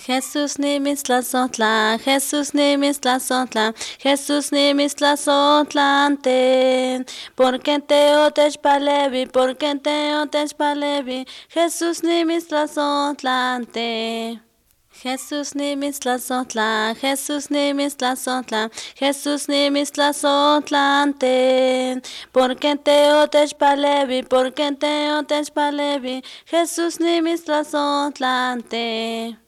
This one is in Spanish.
Jesús nimistlazotla, Jesús nimistlazotla, Jesús nimistlazotlanten. Porque te otechpalevi, porque te otechpalevi, Jesús nimistlazotlanten. Jesús nimistlazotla, Jesús nimistlazotla, Jesús nimistlazotlanten. Porque te otechpalevi, porque te otechpalevi, Jesús nimistlazotlanten.